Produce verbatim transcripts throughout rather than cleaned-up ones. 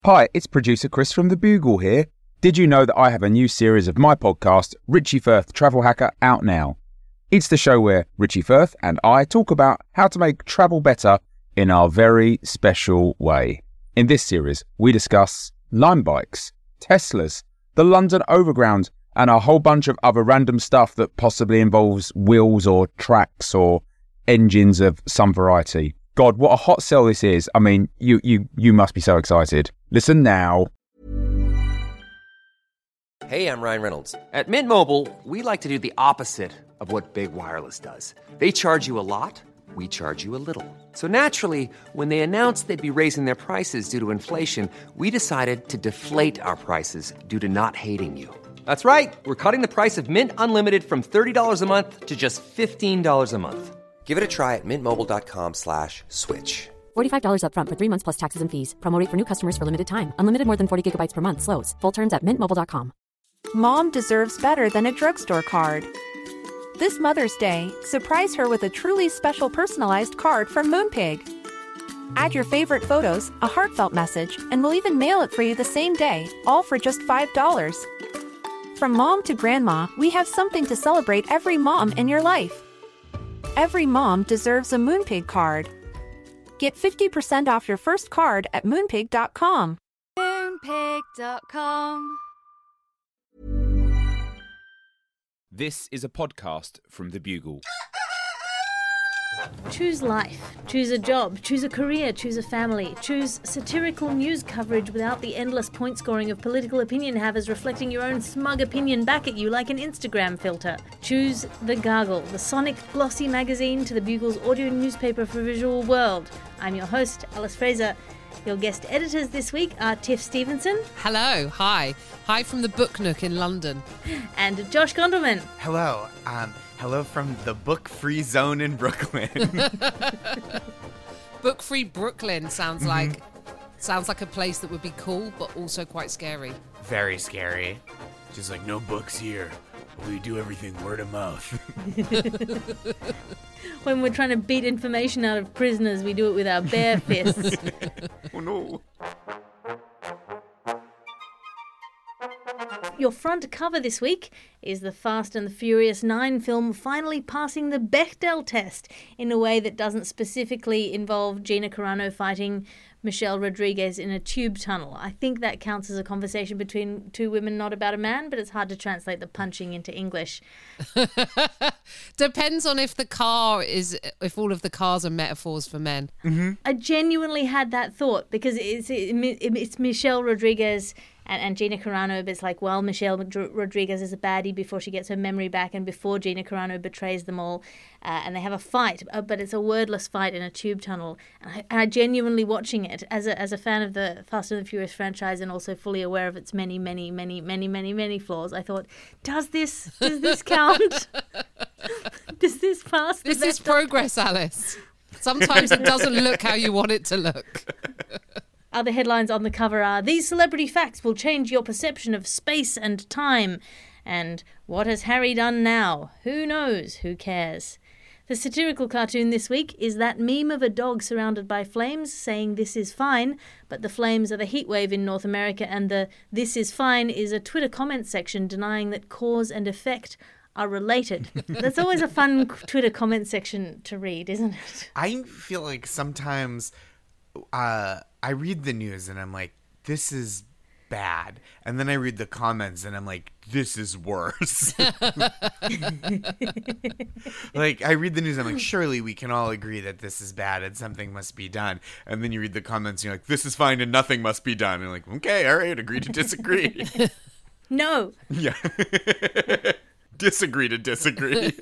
Hi, it's producer Chris from The Bugle here. Did you know that I have a new series of my podcast, Richie Firth Travel Hacker, out now? It's the show where Richie Firth and I talk about how to make travel better in our very special way. In this series, we discuss Lime bikes, Teslas, the London Overground, and a whole bunch of other random stuff that possibly involves wheels or tracks or engines of some variety. God, what a hot sell this is. I mean, you you you must be so excited. Listen now. Hey, I'm Ryan Reynolds. At Mint Mobile, we like to do the opposite of what Big Wireless does. They charge you a lot, we charge you a little. So naturally, when they announced they'd be raising their prices due to inflation, we decided to deflate our prices due to not hating you. That's right. We're cutting the price of Mint Unlimited from thirty dollars a month to just fifteen dollars a month. Give it a try at mintmobile.com slash switch. forty-five dollars up front for three months plus taxes and fees. Promo rate for new customers for limited time. Unlimited more than forty gigabytes per month slows. Full terms at mint mobile dot com. Mom deserves better than a drugstore card. This Mother's Day, surprise her with a truly special personalized card from Moonpig. Add your favorite photos, a heartfelt message, and we'll even mail it for you the same day, all for just five dollars. From mom to grandma, we have something to celebrate every mom in your life. Every mom deserves a Moonpig card. Get fifty percent off your first card at moonpig dot com. moonpig dot com. This is a podcast from The Bugle. Choose life, choose a job, choose a career, choose a family, choose satirical news coverage without the endless point scoring of political opinion havers reflecting your own smug opinion back at you like an Instagram filter. Choose The Gargle, the sonic glossy magazine to The Bugle's audio newspaper for visual world. I'm your host, Alice Fraser. Your guest editors this week are Tiff Stevenson. Hello, hi. Hi from the Book Nook in London. And Josh Gondelman. Hello, um... Hello from the book-free zone in Brooklyn. Book-free Brooklyn sounds Mm-hmm. like sounds like a place that would be cool, but also quite scary. Very scary. Just like, no books here. We do everything word of mouth. When we're trying to beat information out of prisoners, we do it with our bare fists. Oh no. Your front cover this week is the Fast and the Furious nine film finally passing the Bechdel test in a way that doesn't specifically involve Gina Carano fighting Michelle Rodriguez in a tube tunnel. I think that counts as a conversation between two women, not about a man, but it's hard to translate the punching into English. Depends on if the car is, if all of the cars are metaphors for men. Mm-hmm. I genuinely had that thought because it's, it, it's Michelle Rodriguez and, and Gina Carano, but it's like, well, Michelle Rodriguez is a baddie before she gets her memory back and before Gina Carano betrays them all. Uh, and they have a fight, uh, but it's a wordless fight in a tube tunnel. And I, and I genuinely watching it as a as a fan of the Fast and the Furious franchise and also fully aware of its many, many, many, many, many, many flaws. I thought, does this does this count? Does this pass? the This is Bechdel progress, Alice. Sometimes it doesn't look how you want it to look. Other headlines on the cover are, these celebrity facts will change your perception of space and time. And what has Harry done now? Who knows? Who cares? The satirical cartoon this week is that meme of a dog surrounded by flames saying this is fine, but the flames are the heatwave in North America, and the this is fine is a Twitter comment section denying that cause and effect are related. That's always a fun Twitter comment section to read, isn't it? I feel like sometimes uh, I read the news and I'm like, this is bad. And then I read the comments and I'm like, this is worse. Like, I read the news and I'm like, surely we can all agree that this is bad and something must be done. And then you read the comments and you're like, this is fine and nothing must be done. And you're like, okay, all right, agree to disagree. No. Yeah. Disagree to disagree.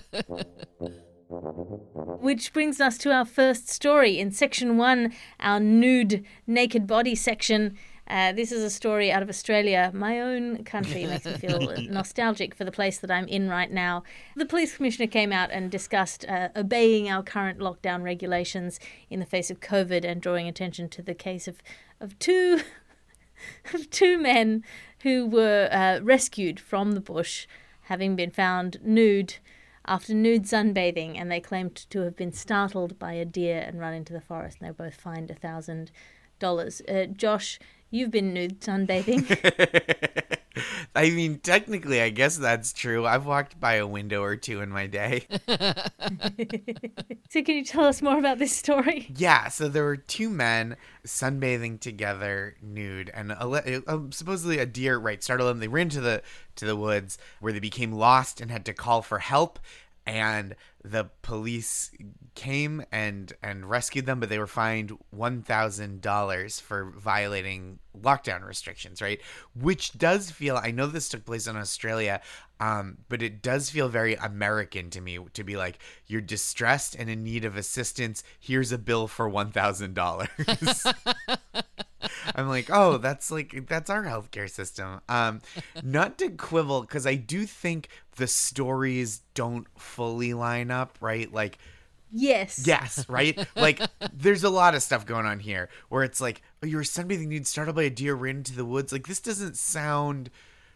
Which brings us to our first story. In section one, our nude, naked body section. Uh, this is a story out of Australia, my own country. It makes me feel nostalgic for the place that I'm in right now. The police commissioner came out and discussed uh, obeying our current lockdown regulations in the face of COVID and drawing attention to the case of, of two of two men who were uh, rescued from the bush, having been found nude after nude sunbathing, and they claimed to have been startled by a deer and run into the forest, and they were both fined a thousand dollars. Uh, Josh, You've been nude sunbathing. I mean, technically, I guess that's true. I've walked by a window or two in my day. So can you tell us more about this story? Yeah, so there were two men sunbathing together, nude, and a, uh, supposedly a deer, right, startled them. They ran to the to the woods where they became lost and had to call for help. And the police came and and rescued them, but they were fined one thousand dollars for violating lockdown restrictions, right? Which does feel, I know this took place in Australia, um, but it does feel very American to me to be like, you're distressed and in need of assistance. Here's a bill for one thousand dollars. I'm like, oh, that's like, that's our healthcare system. Um, not to quibble, because I do think the stories don't fully line up, right? Like, Yes. yes, right? Like, there's a lot of stuff going on here where it's like, oh, you were sunbathing nude, startled by a deer, ran into the woods. Like, this doesn't sound...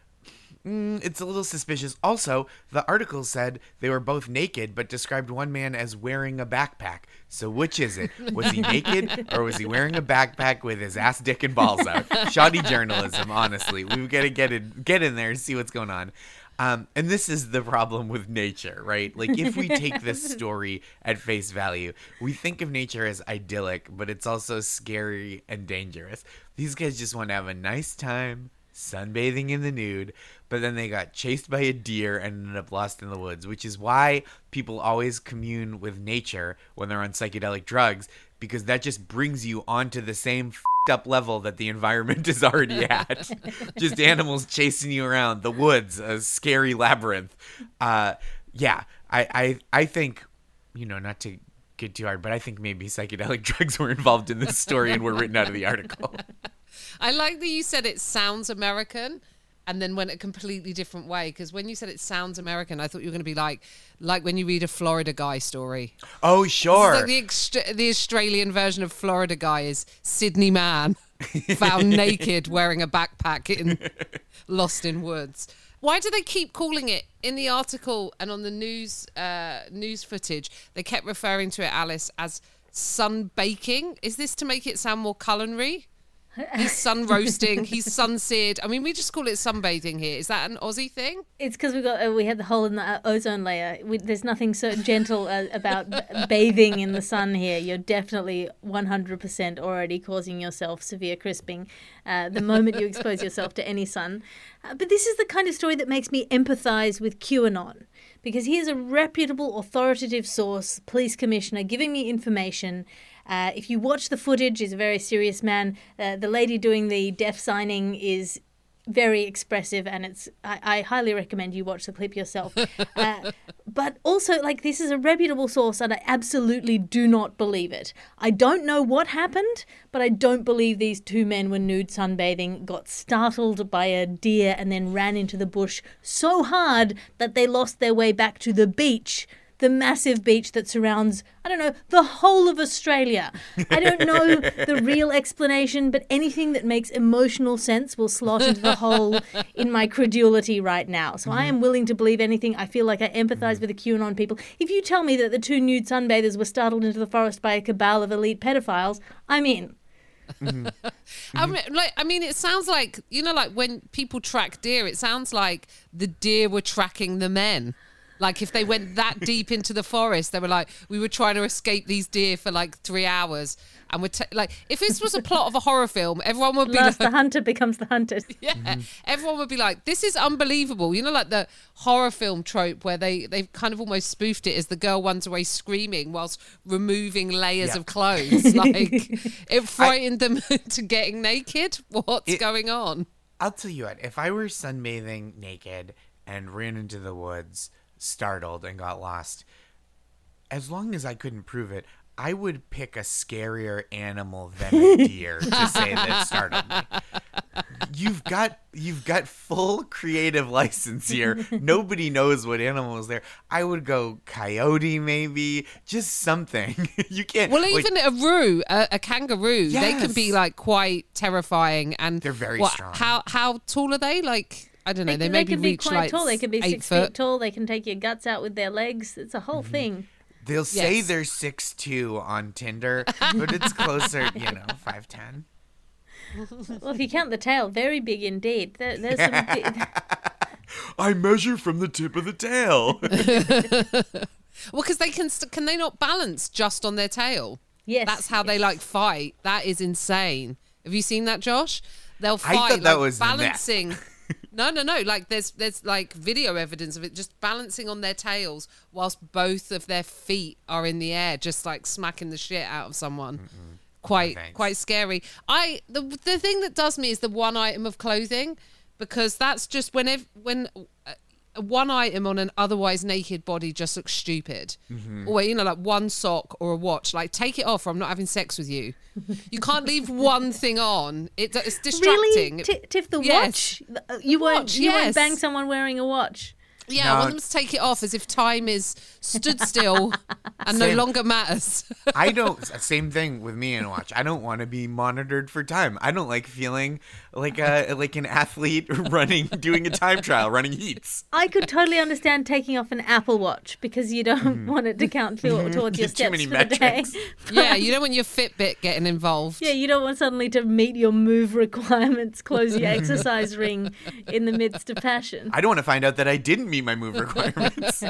Mm, it's a little suspicious. Also, the article said they were both naked, but described one man as wearing a backpack. So which is it? Was he naked or was he wearing a backpack with his ass, dick, and balls out? Shoddy journalism, honestly. We've got to get in, get in there and see what's going on. Um, and this is the problem with nature, right? Like, if we take this story at face value, we think of nature as idyllic, but it's also scary and dangerous. These guys just want to have a nice time sunbathing in the nude, but then they got chased by a deer and ended up lost in the woods, which is why people always commune with nature when they're on psychedelic drugs, because that just brings you onto the same f***ed up level that the environment is already at. Just animals chasing you around, the woods, a scary labyrinth. Uh, yeah, I, I, I think, you know, not to get too hard, but I think maybe psychedelic drugs were involved in this story and were written out of the article. I like that you said it sounds American and then went a completely different way, because when you said it sounds American, I thought you were going to be like like when you read a Florida Guy story. Oh, sure. Like the, extra- the Australian version of Florida Guy is Sydney man found naked wearing a backpack in lost in woods. Why do they keep calling it in the article and on the news uh, news footage? They kept referring to it, Alice, as sunbaking. Is this to make it sound more culinary? He's sun roasting. He's sun seared. I mean, we just call it sunbathing here. Is that an Aussie thing? It's because we got uh, we had the hole in the uh, ozone layer. We, there's nothing so gentle uh, about b- bathing in the sun here. You're definitely one hundred percent already causing yourself severe crisping uh, the moment you expose yourself to any sun. Uh, but this is the kind of story that makes me empathize with QAnon, because here's a reputable, authoritative source, police commissioner, giving me information. Uh, if you watch the footage, he's a very serious man. Uh, the lady doing the death signing is very expressive, and it's I, I highly recommend you watch the clip yourself. Uh, but also, like, this is a reputable source, and I absolutely do not believe it. I don't know what happened, but I don't believe these two men were nude sunbathing, got startled by a deer, and then ran into the bush so hard that they lost their way back to the beach. The massive beach that surrounds, I don't know, the whole of Australia. I don't know the real explanation, but anything that makes emotional sense will slot into the hole in my credulity right now. So mm-hmm. I am willing to believe anything. I feel like I empathize mm-hmm. with the QAnon people. If you tell me that the two nude sunbathers were startled into the forest by a cabal of elite pedophiles, I'm in. Mm-hmm. I mean, like, I mean, it sounds like, you know, like when people track deer, it sounds like the deer were tracking the men. Like, if they went that deep into the forest, they were like, we were trying to escape these deer for like three hours. And we're t- like, if this was a plot of a horror film, everyone would be Last like, the hunter becomes the hunted. Yeah, mm-hmm. Everyone would be like, this is unbelievable. You know, like the horror film trope where they, they've kind of almost spoofed it as the girl runs away screaming whilst removing layers yeah. of clothes. Like, it frightened I, them into getting naked. What's it, going on? I'll tell you what, if I were sunbathing naked and ran into the woods, startled and got lost, as long as I couldn't prove it, I would pick a scarier animal than a deer to say that startled me. You've got you've got full creative license here. Nobody knows what animal is there. I would go coyote, maybe, just something. You can't. Well, even like, a roo, a, a kangaroo, yes. they can be like quite terrifying, and they're very what, strong. How how tall are they? Like. I don't know. They, they, maybe they can be reach quite like tall. They can be six foot. feet tall. They can take your guts out with their legs. It's a whole mm-hmm. thing. They'll say yes. they're six two on Tinder, but it's closer, you know, five ten. Well, if you count the tail, very big indeed. There, there's some big... I measure from the tip of the tail. Well, because they can st- can they not balance just on their tail? Yes. That's how they like fight. That is insane. Have you seen that, Josh? They'll fight I thought that like, was balancing. No, no, no. Like there's there's like video evidence of it just balancing on their tails whilst both of their feet are in the air, just like smacking the shit out of someone. Mm-mm. Quite no, quite scary. I the the thing that does me is the one item of clothing, because that's just whenever when uh, one item on an otherwise naked body just looks stupid. Mm-hmm. Or you know, like one sock or a watch. Like take it off, or I'm not having sex with you. You can't leave one thing on. It, it's distracting. Really, T- Tiff, the yes. watch. You won't. Watch, you yes. won't bang someone wearing a watch. Yeah, No. I want them to take it off as if time is stood still and no Same. longer matters. I don't. Same thing with me and watch. I don't want to be monitored for time. I don't like feeling like a like an athlete running, doing a time trial, running heats. I could totally understand taking off an Apple Watch because you don't want it to count to, towards your Too steps many for the day. metrics. Yeah, you don't want your Fitbit getting involved. Yeah, you don't want suddenly to meet your move requirements, close your exercise ring in the midst of passion. I don't want to find out that I didn't meet my move requirements.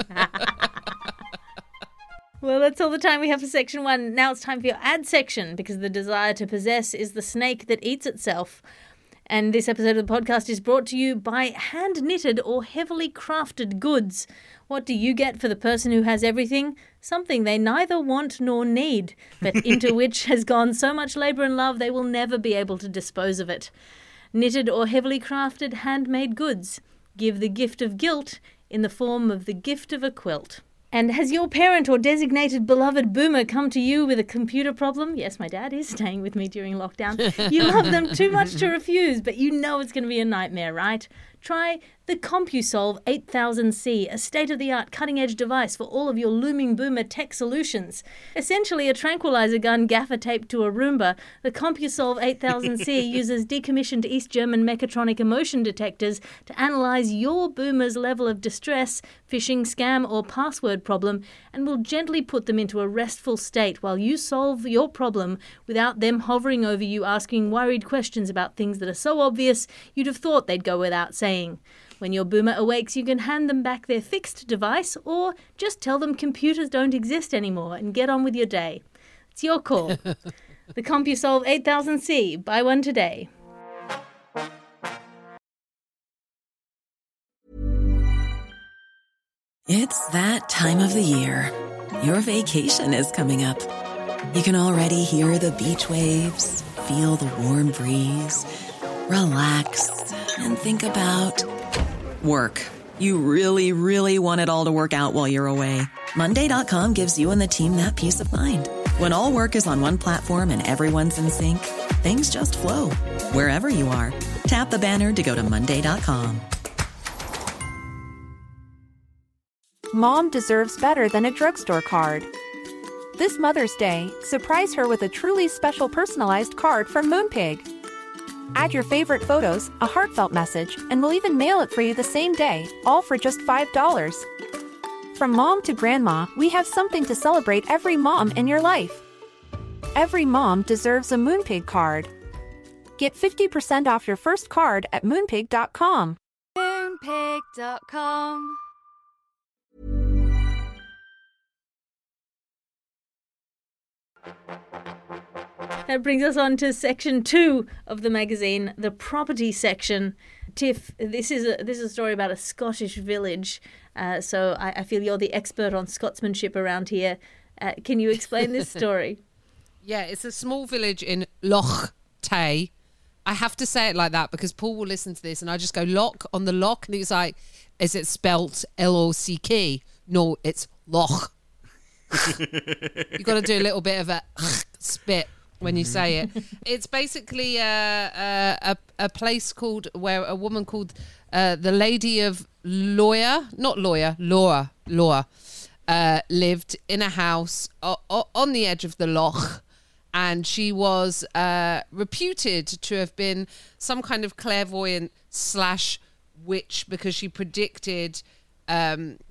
Well, that's all the time we have for section one. Now it's time for your ad section, because the desire to possess is the snake that eats itself. And this episode of the podcast is brought to you by hand-knitted or heavily crafted goods. What do you get for the person who has everything? Something they neither want nor need, but into which has gone so much labour and love they will never be able to dispose of it. Knitted or heavily crafted handmade goods. Give the gift of guilt in the form of the gift of a quilt. And has your parent or designated beloved boomer come to you with a computer problem? Yes, my dad is staying with me during lockdown. You love them too much to refuse, but you know it's going to be a nightmare, right? Try the CompuSolve eight thousand C, a state-of-the-art cutting-edge device for all of your looming boomer tech solutions. Essentially a tranquilizer gun gaffer taped to a Roomba, the CompuSolve eight thousand C uses decommissioned East German mechatronic emotion detectors to analyze your boomer's level of distress, phishing, scam, or password problem, and will gently put them into a restful state while you solve your problem without them hovering over you asking worried questions about things that are so obvious you'd have thought they'd go without saying. When your boomer awakes, you can hand them back their fixed device or just tell them computers don't exist anymore and get on with your day. It's your call. The CompuSolve eight thousand C. Buy one today. It's that time of the year. Your vacation is coming up. You can already hear the beach waves, feel the warm breeze, relax, and think about work. You really, really want it all to work out while you're away. Monday dot com gives you and the team that peace of mind. When all work is on one platform and everyone's in sync, things just flow. Wherever you are, tap the banner to go to Monday dot com. Mom deserves better than a drugstore card. This Mother's Day, surprise her with a truly special personalized card from Moonpig. Add your favorite photos, a heartfelt message, and we'll even mail it for you the same day, all for just five dollars. From mom to grandma, we have something to celebrate every mom in your life. Every mom deserves a Moonpig card. Get fifty percent off your first card at moonpig dot com. moonpig dot com. That brings us on to section two of the magazine, the property section. Tiff, this is a, this is a story about a Scottish village, uh, so I, I feel you're the expert on Scotsmanship around here. Uh, can you explain this story? Yeah, it's a small village in Loch Tay. I have to say it like that because Paul will listen to this and I just go lock on the lock and he's like, is it spelt L O C K? No, it's Loch. You've got to do a little bit of a spit when you say it. It's basically a, a, a, a place called, where a woman called uh, the Lady of Lawyer, not lawyer, Laura, Laura, uh, lived in a house o- o- on the edge of the loch. And she was uh, reputed to have been some kind of clairvoyant slash witch because she predicted um,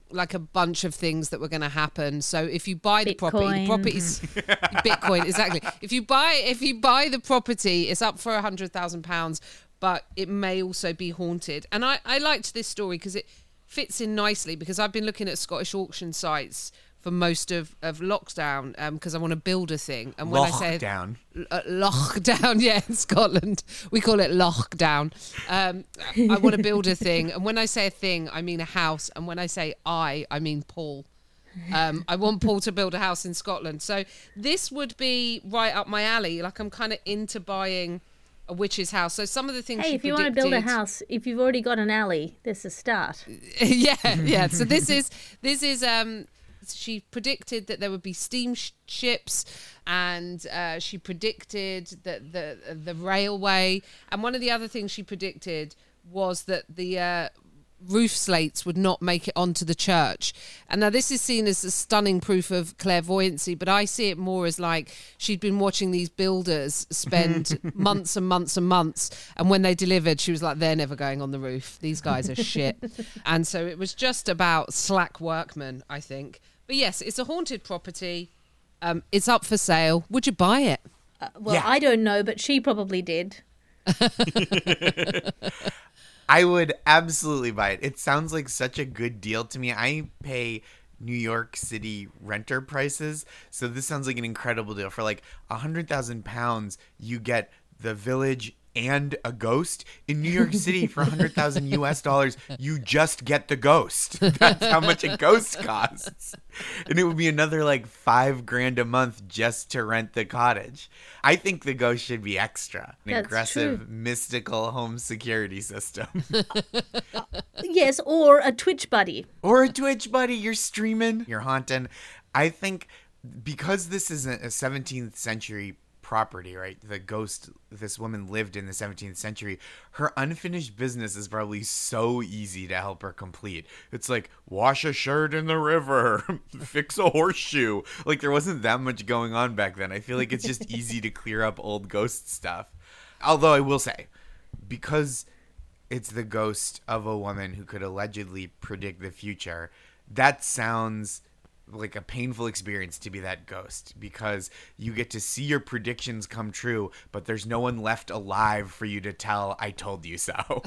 like a bunch of things that were going to happen. So if you buy the property, the Bitcoin. property's Bitcoin, exactly. If you buy if you buy the property, it's up for a hundred thousand pounds, but it may also be haunted. And I, I liked this story because it fits in nicely, because I've been looking at Scottish auction sites for most of, of lockdown because um, I want to build a thing. And when I say Lockdown. uh, lockdown, yeah, in Scotland we call it lockdown. Um, I want to build a thing, and when I say a thing, I mean a house. And when I say I, I mean Paul. Um, I want Paul to build a house in Scotland. So this would be right up my alley. Like, I'm kind of into buying a witch's house. So some of the things Hey, she if you want to build a predicted- house, if you've already got an alley, there's a start. yeah, yeah. So this is this is um. She predicted that there would be steamships, and uh, she predicted that the the railway, and one of the other things she predicted was that the uh, roof slates would not make it onto the church. And now this is seen as a stunning proof of clairvoyancy, but I see it more as like she'd been watching these builders spend months and months and months, and when they delivered, she was like, they're never going on the roof. These guys are shit. And so it was just about slack workmen, I think. But yes, it's a haunted property. Um, it's up for sale. Would you buy it? Uh, well, Yeah. I don't know, but she probably did. I would absolutely buy it. It sounds like such a good deal to me. I pay New York City renter prices, so this sounds like an incredible deal. For like a hundred thousand pounds, you get the village and a ghost. In New York City, for a hundred thousand U S dollars, you just get the ghost. That's how much a ghost costs, and it would be another like five grand a month just to rent the cottage. I think the ghost should be extra. An That's aggressive, true. mystical home security system. Yes, or a Twitch buddy. Or a Twitch buddy. You're streaming, you're haunting. I think because this is a seventeenth century property, right? The ghost this woman lived in the seventeenth century. Her unfinished business is probably so easy to help her complete. It's like, wash a shirt in the river, fix a horseshoe. Like, there wasn't that much going on back then. I feel like it's just easy to clear up old ghost stuff. Although I will say, because it's the ghost of a woman who could allegedly predict the future, that sounds like a painful experience to be that ghost, because you get to see your predictions come true, but there's no one left alive for you to tell, I told you so.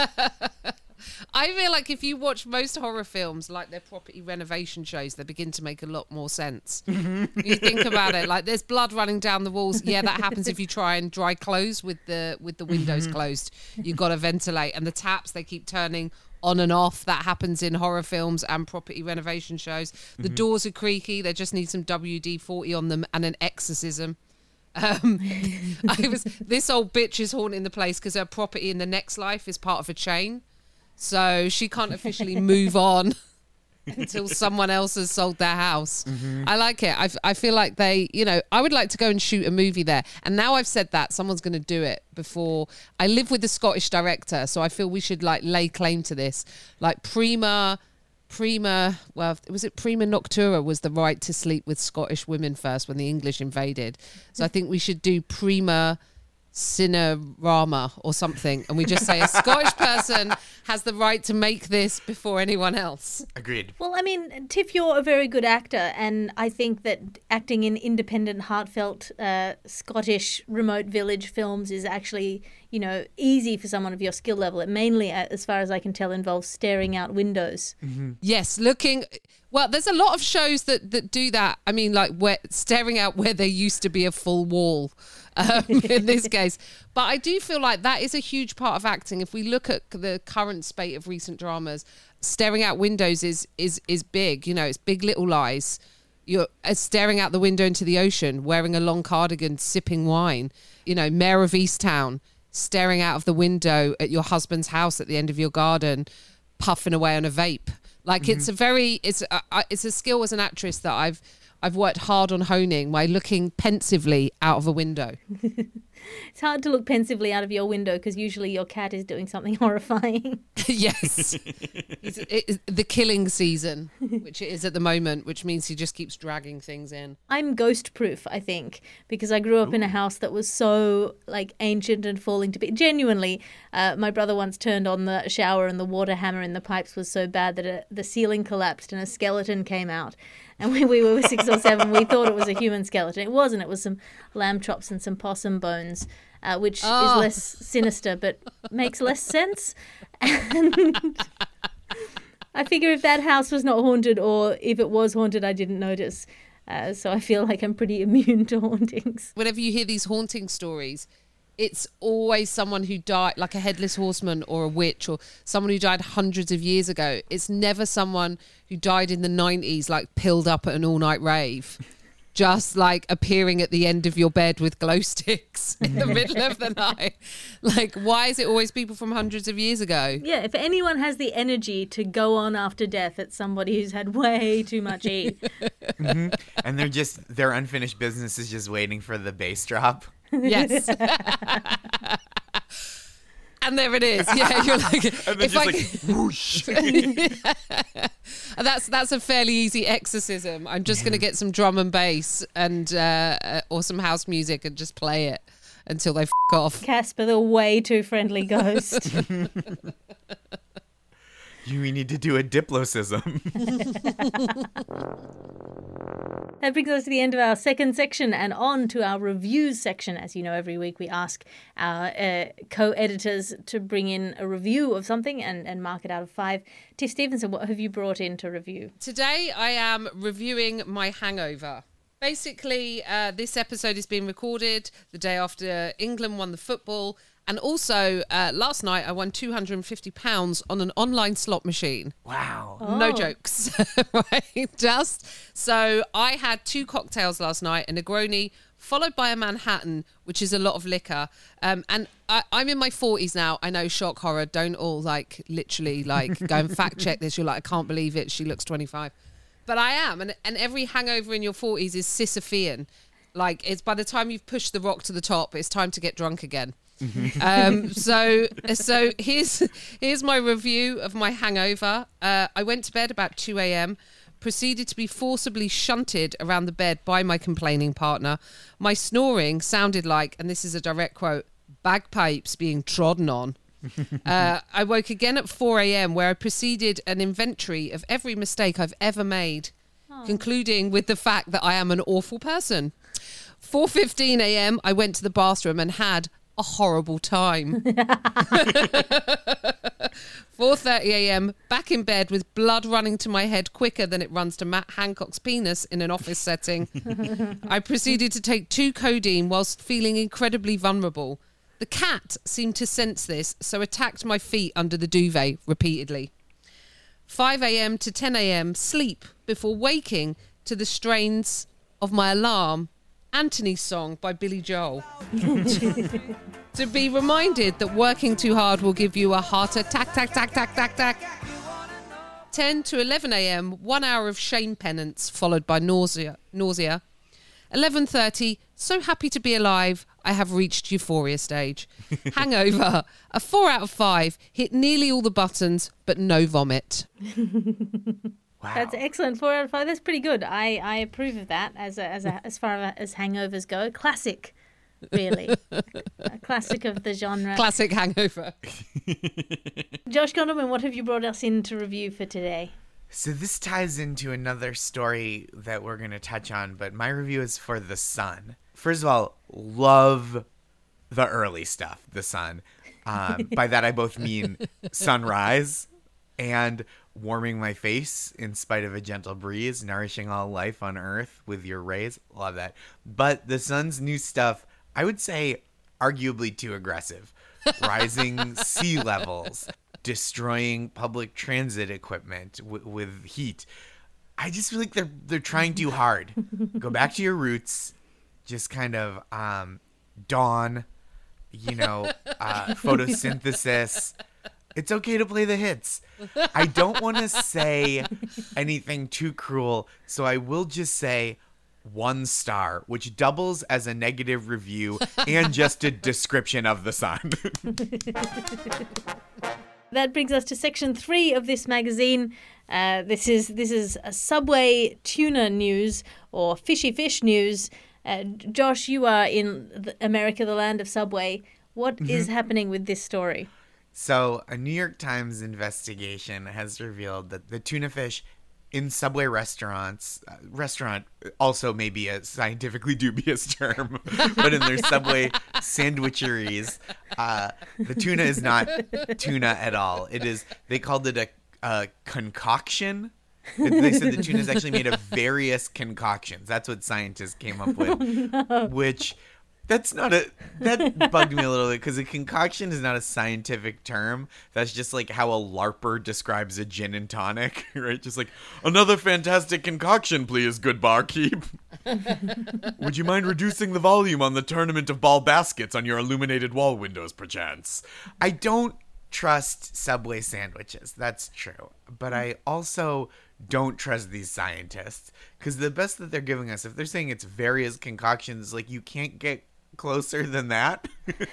I feel like if you watch most horror films, like their property renovation shows, they begin to make a lot more sense. You think about it, like there's blood running down the walls. Yeah, that happens if you try and dry clothes with the with the windows closed. You've got to ventilate, and the taps, they keep turning on and off. That happens in horror films and property renovation shows. The doors are creaky. They just need some W D forty on them and an exorcism. Um, I was this old bitch is haunting the place because her property in the next life is part of a chain. So she can't officially move on until someone else has sold their house. Mm-hmm. I like it. I, I feel like they, you know, I would like to go and shoot a movie there. And now I've said that, someone's going to do it before. I live with a Scottish director, so I feel we should like lay claim to this. Like Prima, Prima, well, was it Prima Noctura was the right to sleep with Scottish women first when the English invaded. So I think we should do Prima Cinerama or something, and we just say a Scottish person has the right to make this before anyone else. Agreed. Well, I mean, Tiff, you're a very good actor, and I think that acting in independent, heartfelt, uh, Scottish remote village films is actually, you know, easy for someone of your skill level. It mainly, uh, as far as I can tell, involves staring out windows. Mm-hmm. Yes, looking. Well, there's a lot of shows that, that do that. I mean, like where, staring out where there used to be a full wall um, in this case. But I do feel like that is a huge part of acting. If we look at the current spate of recent dramas, staring out windows is is is big. You know, it's Big Little Lies. You're uh, staring out the window into the ocean, wearing a long cardigan, sipping wine. You know, Mayor of Easttown, staring out of the window at your husband's house at the end of your garden, puffing away on a vape. Like mm-hmm. it's a very it's a, it's a skill as an actress that I've I've worked hard on honing by looking pensively out of a window. It's hard to look pensively out of your window because usually your cat is doing something horrifying. Yes. It's, it's the killing season, which it is at the moment, which means he just keeps dragging things in. I'm ghost proof, I think, because I grew up Ooh. in a house that was so like ancient and falling to be. Genuinely, uh, my brother once turned on the shower and the water hammer in the pipes was so bad that a, the ceiling collapsed and a skeleton came out. And when we were six or seven, we thought it was a human skeleton. It wasn't. It was some lamb chops and some possum bones, uh, which oh. is less sinister but makes less sense. And I figure if that house was not haunted, or if it was haunted, I didn't notice. Uh, so I feel like I'm pretty immune to hauntings. Whenever you hear these haunting stories, it's always someone who died, like a headless horseman or a witch, or someone who died hundreds of years ago. It's never someone who died in the nineties, like pilled up at an all-night rave, just like appearing at the end of your bed with glow sticks in the middle of the night. Like, why is it always people from hundreds of years ago? Yeah, if anyone has the energy to go on after death, it's somebody who's had way too much E. mm-hmm. And they're just, their unfinished business is just waiting for the bass drop. Yes. And there it is. Yeah, you're like, and then if just I, like whoosh. that's that's a fairly easy exorcism. I'm just going to get some drum and bass and uh, or some house music and just play it until they f*** off. Casper, the way too friendly ghost. You need to do a diplocism. That brings us to the end of our second section and on to our reviews section. As you know, every week we ask our uh, co-editors to bring in a review of something and, and mark it out of five. Tiff Stevenson, what have you brought in to review? Today I am reviewing My Hangover. Basically, uh, this episode is being recorded the day after England won the football. And also, uh, last night I won two hundred fifty pounds on an online slot machine. Wow. Oh. No jokes. Right? Just. So I had two cocktails last night, a Negroni, followed by a Manhattan, which is a lot of liquor. Um, and I, I'm in my forties now. I know, shock, horror. Don't all like literally like go and fact check this. You're like, I can't believe it. She looks twenty-five. But I am. And, and every hangover in your forties is Sisyphean. Like, it's by the time you've pushed the rock to the top, it's time to get drunk again. um, so so here's here's my review of My Hangover. Uh, I went to bed about two a.m., proceeded to be forcibly shunted around the bed by my complaining partner. My snoring sounded like, and this is a direct quote, bagpipes being trodden on. uh, I woke again at four a.m. where I proceeded an inventory of every mistake I've ever made, oh. concluding with the fact that I am an awful person. four fifteen a.m. I went to the bathroom and had a horrible time. four thirty a.m. back in bed with blood running to my head quicker than it runs to Matt Hancock's penis in an office setting. I proceeded to take two codeine whilst feeling incredibly vulnerable. The cat seemed to sense this, so attacked my feet under the duvet repeatedly. five a.m. to ten a.m. sleep before waking to the strains of my alarm, Anthony's Song by Billy Joel. To be reminded that working too hard will give you a heart attack, tack, tack, tack, tack, tack. ten to eleven a.m, one hour of shame penance followed by nausea. Nausea. eleven thirty, so happy to be alive, I have reached euphoria stage. Hangover, a four out of five, hit nearly all the buttons, but no vomit. Wow. That's excellent. Four out of five. That's pretty good. I, I approve of that as a, as a, as far as hangovers go. Classic, really. A classic of the genre. Classic hangover. Josh Gondelman, what have you brought us in to review for today? So this ties into another story that we're going to touch on, but my review is for The Sun. First of all, love the early stuff, The Sun. Um, by that I both mean sunrise and warming my face in spite of a gentle breeze, nourishing all life on earth with your rays. Love that. But The Sun's new stuff, I would say arguably too aggressive. Rising sea levels, destroying public transit equipment w- with heat. I just feel like they're they're trying too hard. Go back to your roots. Just kind of um, dawn, you know, uh, photosynthesis. It's okay to play the hits. I don't want to say anything too cruel, so I will just say one star, which doubles as a negative review and just a description of the sign. That brings us to section three of this magazine. Uh, this is this is a Subway tuna news or fishy fish news. Uh, Josh, you are in the America, the land of Subway. What mm-hmm. is happening with this story? So, a New York Times investigation has revealed that the tuna fish in Subway restaurants, uh, restaurant also may be a scientifically dubious term, but in their Subway sandwicheries, uh, the tuna is not tuna at all. It is, they called it a, a concoction. They said the tuna is actually made of various concoctions. That's what scientists came up with, oh, no. which... That's not a, that bugged me a little bit because a concoction is not a scientific term. That's just like how a LARPer describes a gin and tonic, right? Just like, another fantastic concoction, please, good barkeep. Would you mind reducing the volume on the tournament of ball baskets on your illuminated wall windows, perchance? I don't trust Subway sandwiches. That's true. But I also don't trust these scientists because the best that they're giving us, if they're saying it's various concoctions, like you can't get closer than that.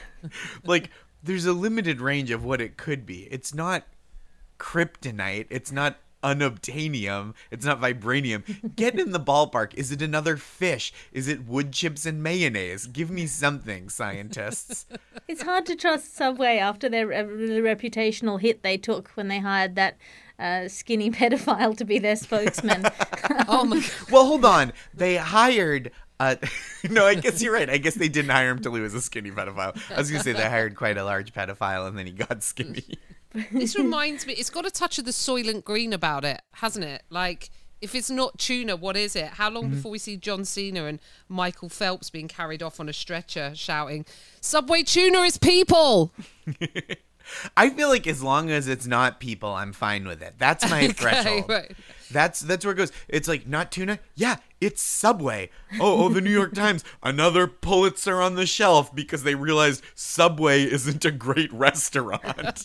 Like there's a limited range of what it could be. It's not kryptonite. It's not unobtainium. It's not vibranium. Get in the ballpark. Is it another fish? Is it wood chips and mayonnaise? Give me something, scientists. It's hard to trust Subway after their uh, the reputational hit they took when they hired that uh, skinny pedophile to be their spokesman. Oh my God. Well, hold on. They hired... Uh, no, I guess you're right. I guess they didn't hire him till he was a skinny pedophile. I was going to say they hired quite a large pedophile and then he got skinny. This reminds me, it's got a touch of the Soylent Green about it, hasn't it? Like, if it's not tuna, what is it? How long mm-hmm. before we see John Cena and Michael Phelps being carried off on a stretcher shouting, Subway tuna is people! I feel like as long as it's not people, I'm fine with it. That's my okay, threshold. Right. That's that's where it goes. It's like, not tuna? Yeah, it's Subway. Oh, oh, the New York Times, another Pulitzer on the shelf because they realized Subway isn't a great restaurant.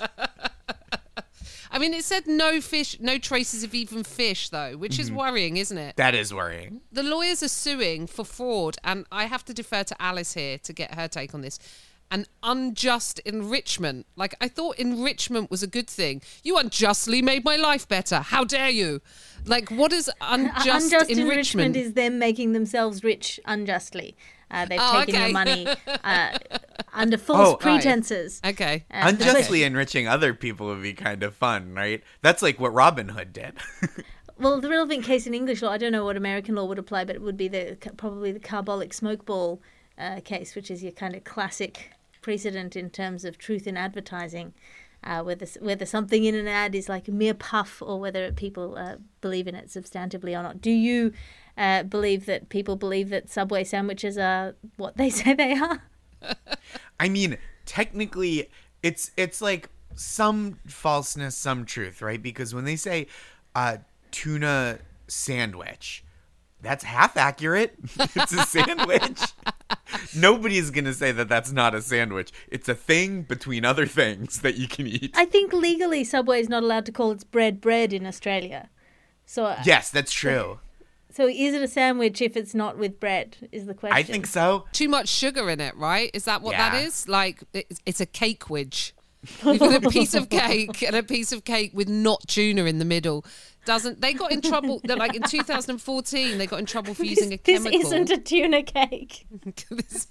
I mean, it said no fish, no traces of even fish, though, which mm-hmm. is worrying, isn't it? That is worrying. The lawyers are suing for fraud, and I have to defer to Alice here to get her take on this. An unjust enrichment. Like, I thought enrichment was a good thing. You unjustly made my life better. How dare you? Like, what is unjust, unjust enrichment? enrichment is them making themselves rich unjustly. Uh, they've oh, taken okay. your money uh, under false oh, pretenses. Right. Okay. Uh, Unjustly but, enriching other people would be kind of fun, right? That's like what Robin Hood did. Well, the relevant case in English law, I don't know what American law would apply, but it would be the probably the carbolic smoke ball uh, case, which is your kind of classic precedent in terms of truth in advertising, uh, whether whether something in an ad is like a mere puff or whether people uh, believe in it substantively or not. Do you uh, believe that people believe that Subway sandwiches are what they say they are? I mean, technically, it's it's like some falseness, some truth, right? Because when they say uh, tuna sandwich, that's half accurate. It's a sandwich. Nobody's going to say that that's not a sandwich. It's a thing between other things that you can eat. I think legally Subway is not allowed to call its bread bread in Australia. So uh, yes, that's true. So, so is it a sandwich if it's not with bread is the question. I think so. Too much sugar in it, right? Is that what yeah. that is? Like, it's, it's a cake wedge. We've got a piece of cake and a piece of cake with not tuna in the middle. Doesn't they got in trouble? They're like in two thousand fourteen, they got in trouble for using this, a chemical. This isn't a tuna cake. this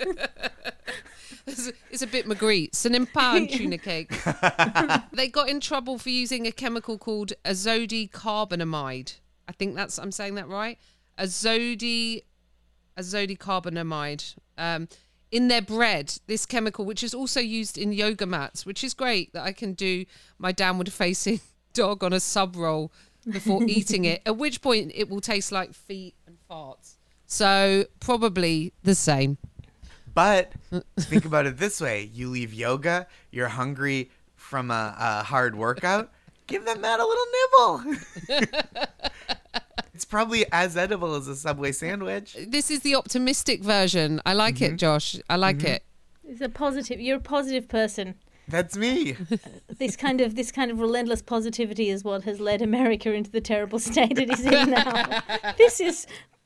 is, it's a bit Magritte. It's an empan tuna cake. They got in trouble for using a chemical called azodicarbonamide. I think that's I'm saying that right. Azodi, azodicarbonamide. Um, in their bread, this chemical, which is also used in yoga mats, which is great that I can do my downward facing dog on a sub roll before eating it, at which point it will taste like feet and farts. So probably the same. But think about it this way. You leave yoga, you're hungry from a, a hard workout, give them that a little nibble. It's probably as edible as a Subway sandwich. This is the optimistic version. I like mm-hmm. it, Josh. I like mm-hmm. it. It's a positive. You're a positive person. That's me. This kind of this kind of relentless positivity is what has led America into the terrible state it is in now. This is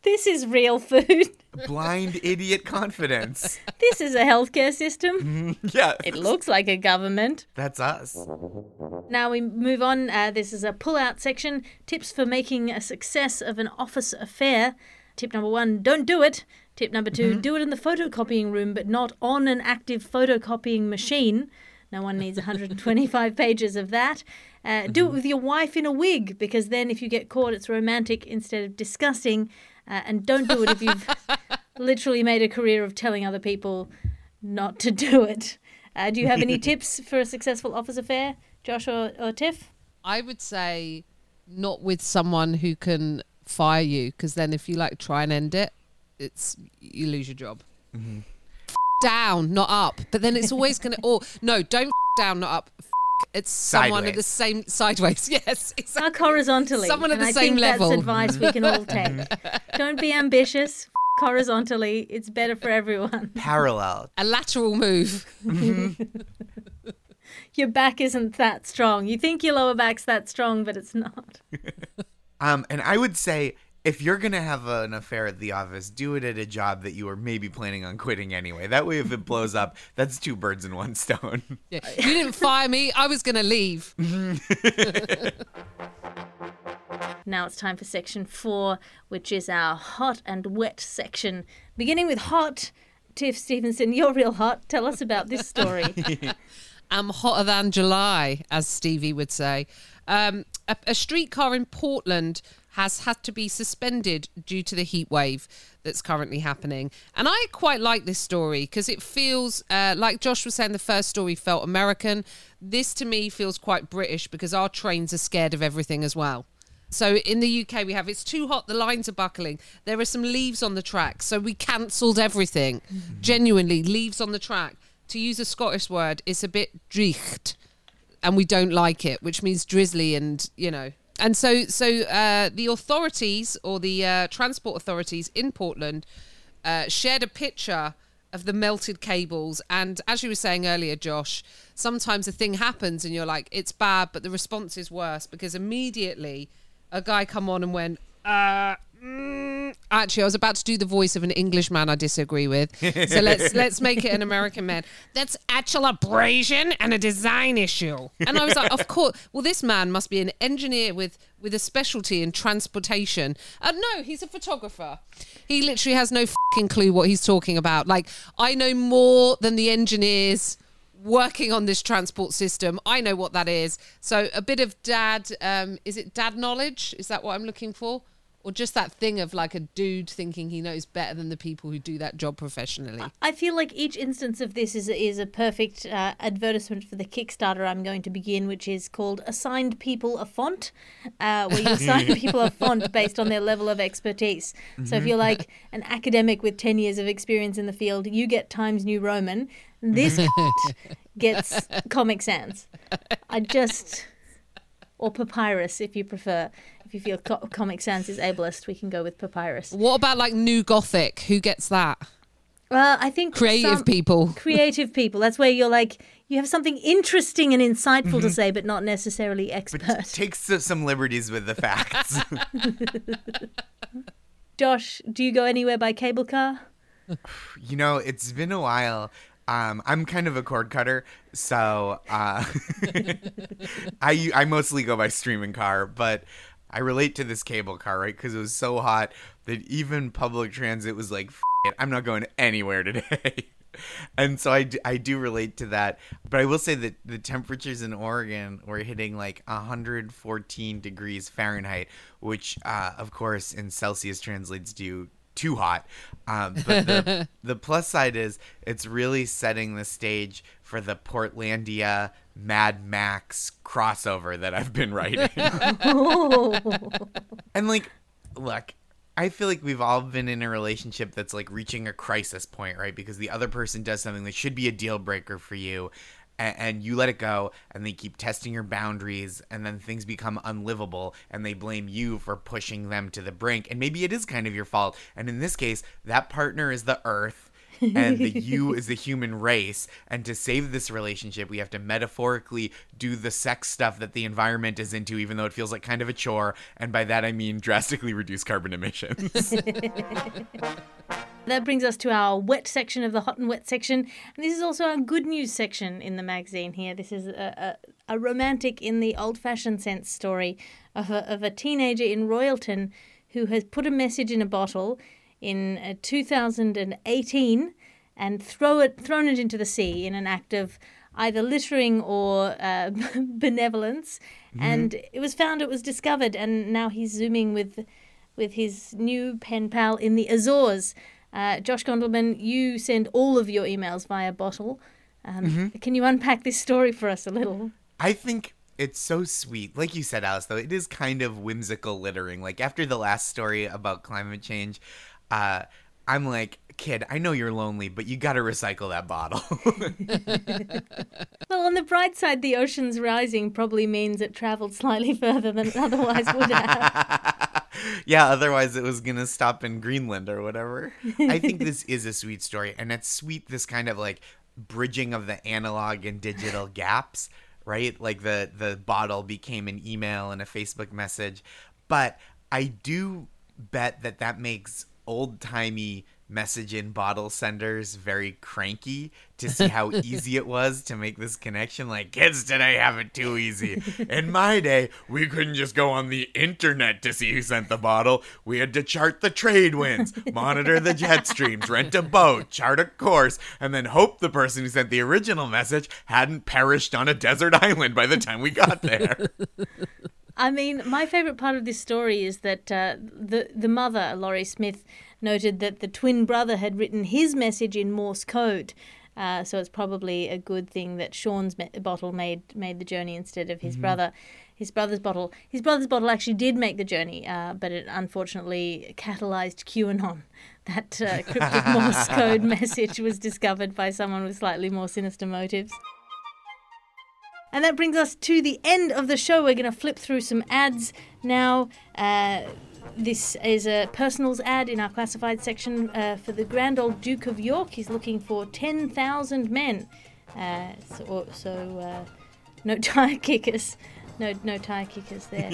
This is real food. Blind idiot confidence. This is a healthcare system. Yeah. It looks like a government. That's us. Now we move on. Uh, this is a pull-out section. Tips for making a success of an office affair. Tip number one, don't do it. Tip number two, mm-hmm. do it in the photocopying room, but not on an active photocopying machine. No one needs one hundred twenty-five pages of that. Uh, mm-hmm. Do it with your wife in a wig, because then if you get caught, it's romantic instead of disgusting. Uh, and don't do it if you've literally made a career of telling other people not to do it. Uh, do you have any tips for a successful office affair, Josh or, or Tiff? I would say not with someone who can fire you, because then if you like try and end it, it's you lose your job. Mm-hmm. F- down, not up. But then it's always going to... Or no, don't f- down, not up. F- it's someone Sideways. at the same... Sideways, yes. Exactly. Not horizontally. Someone at and the I same think level. That's advice we can all take. Don't be ambitious. F- horizontally. It's better for everyone. Parallel. A lateral move. Your back isn't that strong. You think your lower back's that strong, but it's not. Um, and I would say, if you're going to have an affair at the office, do it at a job that you were maybe planning on quitting anyway. That way, if it blows up, that's two birds in one stone. Yeah. You didn't fire me. I was going to leave. Now it's time for section four, which is our hot and wet section. Beginning with hot, Tiff Stevenson, you're real hot. Tell us about this story. I'm hotter than July, as Stevie would say. Um, a, a streetcar in Portland has had to be suspended due to the heat wave that's currently happening. And I quite like this story because it feels, uh, like Josh was saying, the first story felt American. This to me feels quite British because our trains are scared of everything as well. So in the U K we have, it's too hot, the lines are buckling. There are some leaves on the track, so we cancelled everything. Mm-hmm. Genuinely, leaves on the track. To use a Scottish word, it's a bit dricht, and we don't like it, which means drizzly and, you know. And so so uh, the authorities, or the uh, transport authorities in Portland, uh, shared a picture of the melted cables. And as you were saying earlier, Josh, sometimes a thing happens and you're like, it's bad, but the response is worse, because immediately a guy come on and went, uh... Mm, actually, I was about to do the voice of an Englishman I disagree with. So let's let's make it an American man. That's actual abrasion and a design issue. And I was like, of course. Well, this man must be an engineer with, with a specialty in transportation. Uh, no, he's a photographer. He literally has no fucking clue what he's talking about. Like, I know more than the engineers working on this transport system. I know what that is. So a bit of dad, um, is it dad knowledge? Is that what I'm looking for? Or just that thing of like a dude thinking he knows better than the people who do that job professionally. I feel like each instance of this is a, is a perfect uh, advertisement for the Kickstarter I'm going to begin, which is called Assigned People a Font, uh, where you assign people a font based on their level of expertise. Mm-hmm. So if you're like an academic with ten years of experience in the field, you get Times New Roman. This gets Comic Sans. I just... Or Papyrus, if you prefer. If you feel co- Comic Sans is ableist, we can go with Papyrus. What about like New Gothic? Who gets that? Well, I think creative some, people. Creative people. That's where you're like, you have something interesting and insightful mm-hmm. to say, but not necessarily expert. But take some liberties with the facts. Josh, do you go anywhere by cable car? You know, it's been a while. Um, I'm kind of a cord cutter, so uh, I I mostly go by streaming car, but I relate to this cable car, right? Because it was so hot that even public transit was like, F- it, I'm not going anywhere today. And so I do, I do relate to that. But I will say that the temperatures in Oregon were hitting like one hundred fourteen degrees Fahrenheit, which, uh, of course, in Celsius translates to too hot. Um, but the, the plus side is it's really setting the stage for the Portlandia Mad Max crossover that I've been writing. And like, look, I feel like we've all been in a relationship that's like reaching a crisis point, right? Because the other person does something that should be a deal breaker for you, and, and you let it go, and they keep testing your boundaries, and then things become unlivable, and they blame you for pushing them to the brink. And maybe it is kind of your fault. And in this case, that partner is the earth, and the you is the human race. And to save this relationship, we have to metaphorically do the sex stuff that the environment is into, even though it feels like kind of a chore. And by that, I mean drastically reduce carbon emissions. That brings us to our wet section of the hot and wet section. And this is also our good news section in the magazine here. This is a, a, a romantic in the old-fashioned sense story of a, of a teenager in Royalton who has put a message in a bottle in uh, two thousand eighteen and throw it, thrown it into the sea in an act of either littering or uh, benevolence. Mm-hmm. And it was found, it was discovered, and now he's zooming with, with his new pen pal in the Azores. Uh, Josh Gondelman, you send all of your emails via bottle. Um, mm-hmm. Can you unpack this story for us a little? I think it's so sweet. Like you said, Alice, though, it is kind of whimsical littering. Like, after the last story about climate change, uh, I'm like, kid, I know you're lonely, but you got to recycle that bottle. Well, on the bright side, the ocean's rising probably means it traveled slightly further than it otherwise would have. Yeah, otherwise it was going to stop in Greenland or whatever. I think this is a sweet story. And it's sweet, this kind of like bridging of the analog and digital gaps, right? Like the, the bottle became an email and a Facebook message. But I do bet that that makes old-timey message in bottle senders very cranky to see how easy it was to make this connection. Like, kids today have it too easy. In my day, we couldn't just go on the internet to see who sent the bottle. We had to chart the trade winds, monitor the jet streams, rent a boat, chart a course, and then hope the person who sent the original message hadn't perished on a desert island by the time we got there. I mean, my favourite part of this story is that uh, the the mother, Laurie Smith, noted that the twin brother had written his message in Morse code. Uh, so it's probably a good thing that Sean's me- bottle made made the journey instead of his mm-hmm. brother. His brother's bottle. His brother's bottle actually did make the journey, uh, but it unfortunately catalyzed QAnon. That uh, cryptic Morse code message was discovered by someone with slightly more sinister motives. And that brings us to the end of the show. We're going to flip through some ads now. Uh, this is a personals ad in our classified section uh, for the Grand Old Duke of York. He's looking for ten thousand men. Uh, so so uh, no tire kickers. No no tire kickers there.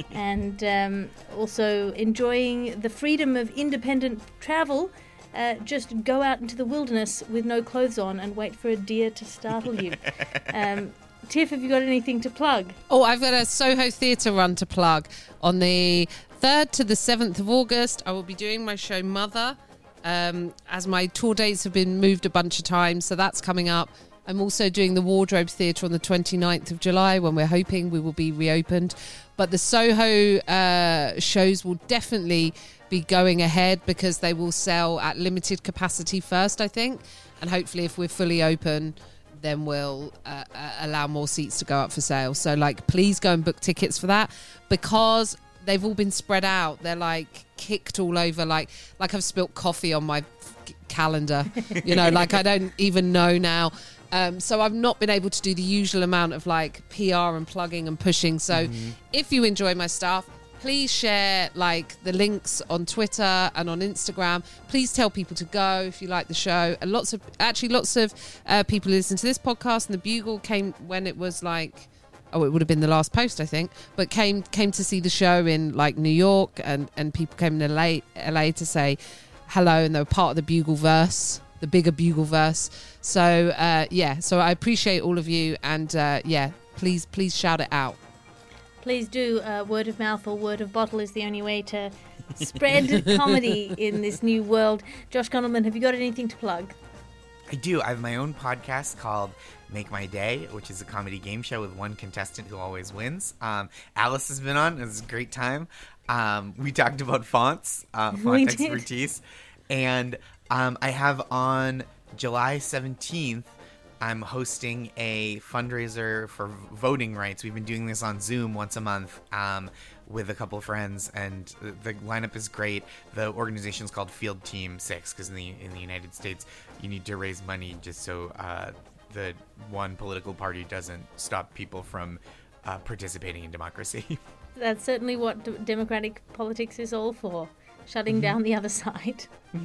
And um, also enjoying the freedom of independent travel. Uh, just go out into the wilderness with no clothes on and wait for a deer to startle you. Um, Tiff, have you got anything to plug? Oh, I've got a Soho Theatre run to plug. On the third to the seventh of August, I will be doing my show Mother, um, as my tour dates have been moved a bunch of times, so that's coming up. I'm also doing the Wardrobe Theatre on the twenty-ninth of July, when we're hoping we will be reopened. But the Soho uh, shows will definitely be going ahead because they will sell at limited capacity first, I think. And hopefully if we're fully open, then we'll uh, uh, allow more seats to go up for sale. So, like, please go and book tickets for that because they've all been spread out. They're, like, kicked all over. Like, like I've spilt coffee on my f- calendar. You know, like, I don't even know now. Um, so I've not been able to do the usual amount of, like, P R and plugging and pushing. So mm-hmm. if you enjoy my stuff, please share like the links on Twitter and on Instagram. Please tell people to go if you like the show. And lots of, actually lots of uh, people listen to this podcast, and the Bugle came when it was like, oh, it would have been the last post, I think, but came came to see the show in like New York, and, and people came in L A, L A to say hello, and they were part of the Bugle verse, the bigger Bugle verse. So uh, yeah, so I appreciate all of you, and uh, yeah, please, please shout it out. Please do. Uh, word of mouth or word of bottle is the only way to spread comedy in this new world. Josh Gondelman, have you got anything to plug? I do. I have my own podcast called Make My Day, which is a comedy game show with one contestant who always wins. Um, Alice has been on. It was a great time. Um, we talked about fonts, uh, font expertise. And um, I have on July seventeenth, I'm hosting a fundraiser for voting rights. We've been doing this on Zoom once a month um, with a couple of friends, and the lineup is great. The organization is called Field Team Six because in the in the United States, you need to raise money just so uh, the one political party doesn't stop people from uh, participating in democracy. That's certainly what d- democratic politics is all for, shutting mm-hmm. down the other side. Mm-hmm.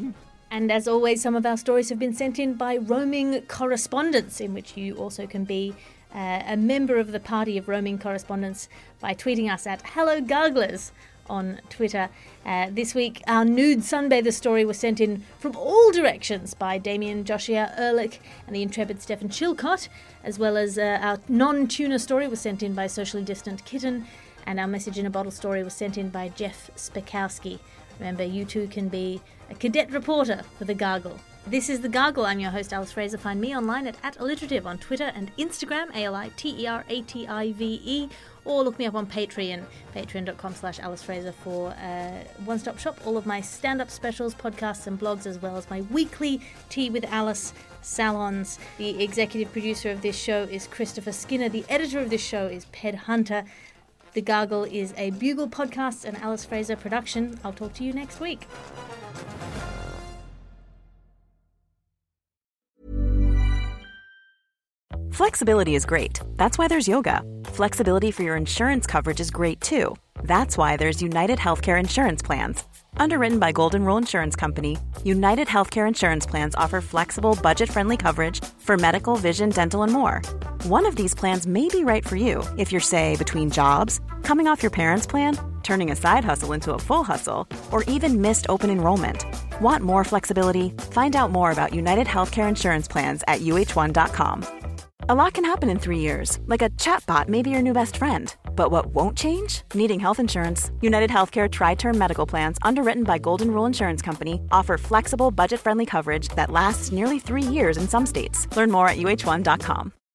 And as always, some of our stories have been sent in by roaming correspondents, in which you also can be uh, a member of the party of roaming correspondents by tweeting us at Hello Garglers on Twitter. Uh, this week, our nude sunbather story was sent in from all directions by Damien Joshua Ehrlich and the intrepid Stefan Chilcott, as well as uh, our non-tuna story was sent in by Socially Distant Kitten, and our message in a bottle story was sent in by Jeff Spakowski. Remember, you too can be a cadet reporter for The Gargle. This is The Gargle. I'm your host, Alice Fraser. Find me online at, at alliterative on Twitter and Instagram, A L I T E R A T I V E, or look me up on Patreon, patreon.com slash Alice Fraser for a one-stop shop. All of my stand-up specials, podcasts and blogs, as well as my weekly Tea with Alice salons. The executive producer of this show is Christopher Skinner. The editor of this show is Ped Hunter. The Gargle is a Bugle Podcasts and Alice Fraser production. I'll talk to you next week. Flexibility is great. That's why there's yoga. Flexibility for your insurance coverage is great too. That's why there's United Healthcare Insurance Plans. Underwritten by Golden Rule Insurance Company, United Healthcare Insurance Plans offer flexible, budget-friendly coverage for medical, vision, dental, and more. One of these plans may be right for you if you're, say, between jobs, coming off your parents' plan, turning a side hustle into a full hustle, or even missed open enrollment. Want more flexibility? Find out more about United Healthcare Insurance Plans at U H one dot com. A lot can happen in three years, like a chatbot may be your new best friend. But what won't change? Needing health insurance. United Healthcare Tri-Term Medical Plans, underwritten by Golden Rule Insurance Company, offer flexible, budget-friendly coverage that lasts nearly three years in some states. Learn more at U H one dot com.